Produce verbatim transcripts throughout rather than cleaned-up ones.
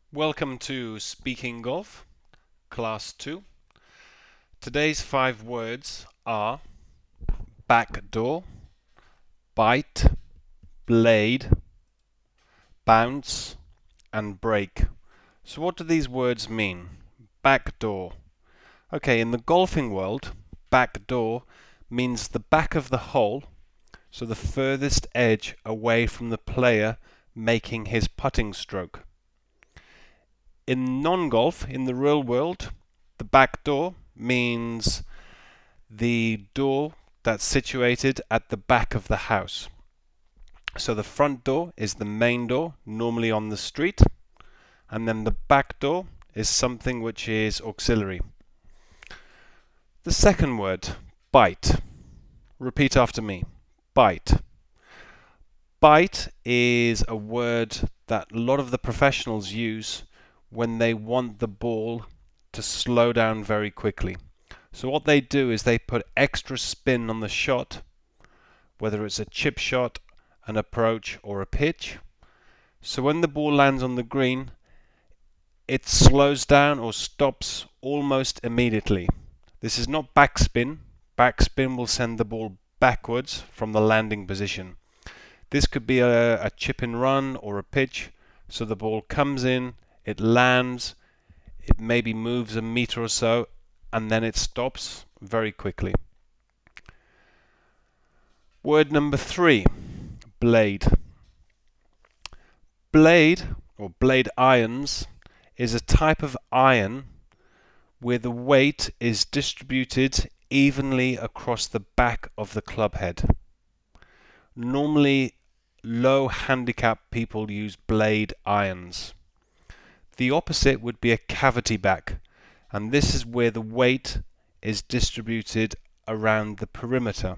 Welcome to Speaking Golf, Class two. Today's five words are backdoor, bite, blade, bounce, and break. So what do these words mean? Backdoor. Okay, in the golfing world, backdoor means the back of the hole, so the furthest edge away from the player making his putting stroke. In non-golf, in the real world, the back door means the door that's situated at the back of the house. So the front door is the main door, normally on the street, and then the back door is something which is auxiliary. The second word, bite. Repeat after me. Bite. Bite is a word that a lot of the professionals use when they want the ball to slow down very quickly. So what they do is they put extra spin on the shot, whether it's a chip shot, an approach, or a pitch. So when the ball lands on the green, it slows down or stops almost immediately. This is not backspin. Backspin will send the ball backwards from the landing position. This could be a, a chip and run or a pitch, so the ball comes in, it lands, it maybe moves a meter or so, and then it stops very quickly. Word number three, blade. Blade, or blade irons, is a type of iron where the weight is distributed evenly across the back of the club head. Normally, low handicap people use blade irons. The opposite would be a cavity back, and this is where the weight is distributed around the perimeter.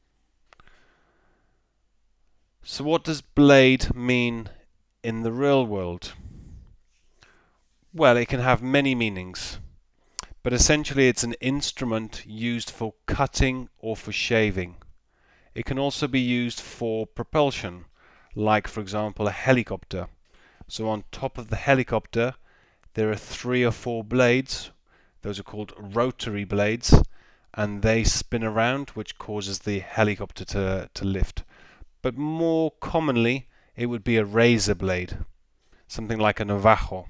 So what does blade mean in the real world? Well, it can have many meanings, but essentially it's an instrument used for cutting or for shaving. It can also be used for propulsion, like for example a helicopter. So on top of the helicopter there are three or four blades. Those are called rotary blades, and they spin around, which causes the helicopter to, to lift. But more commonly it would be a razor blade, something like a navajo.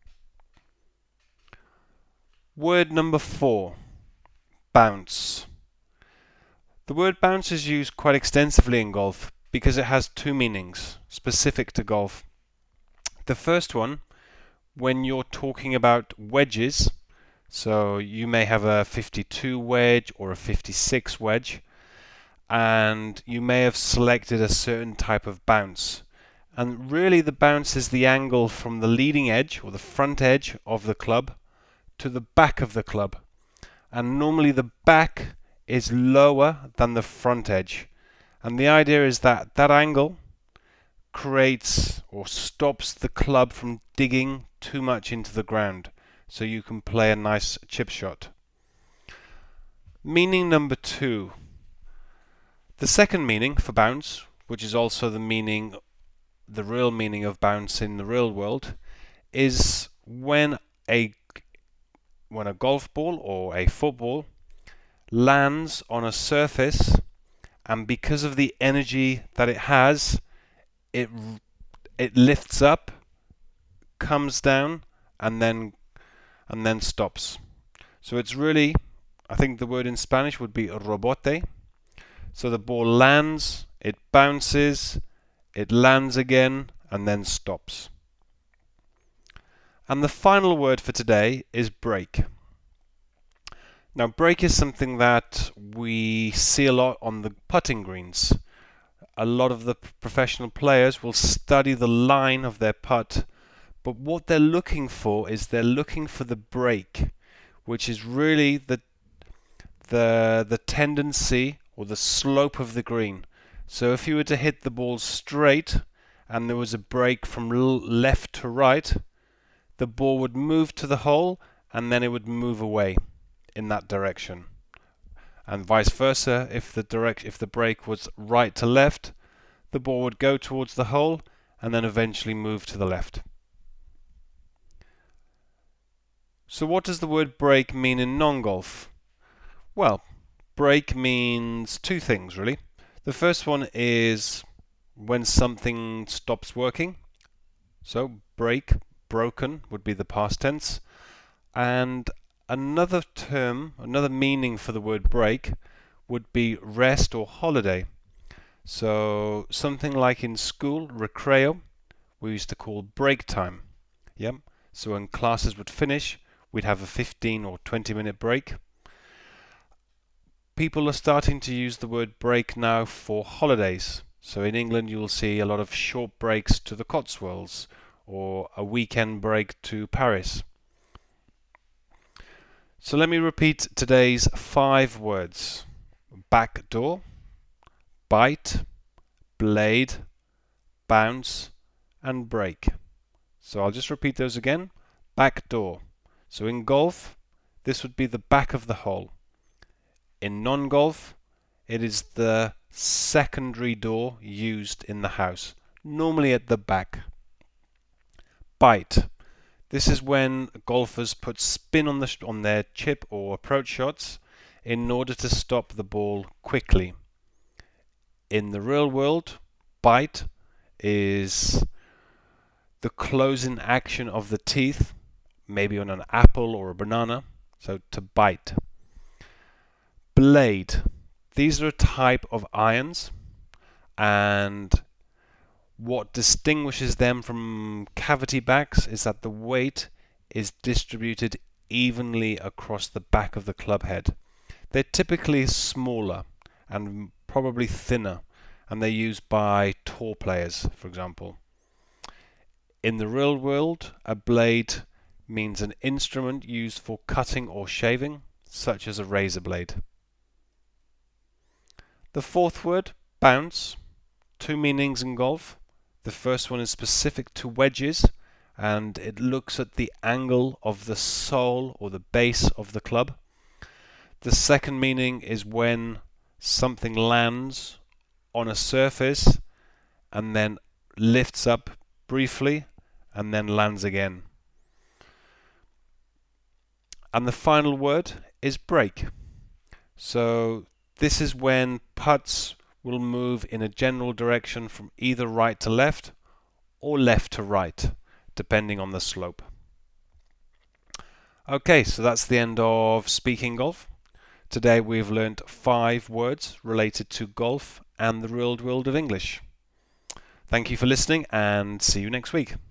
Word number four, bounce. The word bounce is used quite extensively in golf because it has two meanings specific to golf. The first one, when you're talking about wedges, so you may have a fifty-two wedge or a fifty-six wedge, and you may have selected a certain type of bounce. And really the bounce is the angle from the leading edge or the front edge of the club to the back of the club. And normally the back is lower than the front edge. And the idea is that that angle creates or stops the club from digging too much into the ground, so you can play a nice chip shot. Meaning number two. The second meaning for bounce, which is also the meaning, the real meaning of bounce in the real world, is when a when a golf ball or a football lands on a surface, and because of the energy that it has, it it lifts up, comes down, and then and then stops. So it's really, I think the word in Spanish would be rebote. So the ball lands, it bounces, it lands again, and then stops. And the final word for today is break. Now, break is something that we see a lot on the putting greens. A lot of the professional players will study the line of their putt, but what they're looking for is they're looking for the break, which is really the the the tendency or the slope of the green. So if you were to hit the ball straight and there was a break from left to right, the ball would move to the hole and then it would move away in that direction. And vice versa, if the direct if the break was right to left, the ball would go towards the hole and then eventually move to the left. So what does the word break mean in non-golf? Well, break means two things really. The first one is when something stops working. So break, broken would be the past tense. And another term, another meaning for the word break would be rest or holiday. So something like in school, recreo, we used to call break time. Yep. So when classes would finish, we'd have a fifteen or twenty minute break. People are starting to use the word break now for holidays. So in England you'll see a lot of short breaks to the Cotswolds or a weekend break to Paris. So let me repeat today's five words. Backdoor, bite, blade, bounce, and break. So I'll just repeat those again. Backdoor. So in golf, this would be the back of the hole. In non-golf, it is the secondary door used in the house, normally at the back. Bite. This is when golfers put spin on, the sh- on their chip or approach shots in order to stop the ball quickly. In the real world, bite is the closing action of the teeth, maybe on an apple or a banana, so to bite. Blade. These are a type of irons, and what distinguishes them from cavity backs is that the weight is distributed evenly across the back of the club head. They're typically smaller and probably thinner, and they're used by tour players, for example. In the real world, a blade means an instrument used for cutting or shaving, such as a razor blade. The fourth word, bounce, two meanings in golf. The first one is specific to wedges, and it looks at the angle of the sole or the base of the club. The second meaning is when something lands on a surface and then lifts up briefly and then lands again. And the final word is break. So this is when putts will move in a general direction from either right to left or left to right, depending on the slope. Okay, so that's the end of Speaking Golf. Today we've learned five words related to golf and the real world of English. Thank you for listening and see you next week.